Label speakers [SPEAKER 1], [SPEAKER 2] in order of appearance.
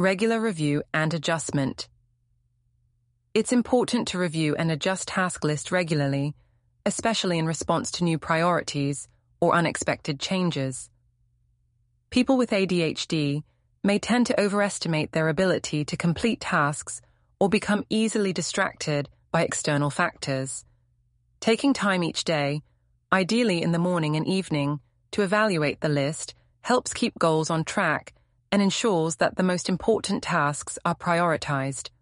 [SPEAKER 1] Regular review and adjustment. It's important to review and adjust task list regularly, especially in response to new priorities or unexpected changes. People with ADHD may tend to overestimate their ability to complete tasks or become easily distracted by external factors. Taking time each day, ideally in the morning and evening, to evaluate the list helps keep goals on track and ensures that the most important tasks are prioritized.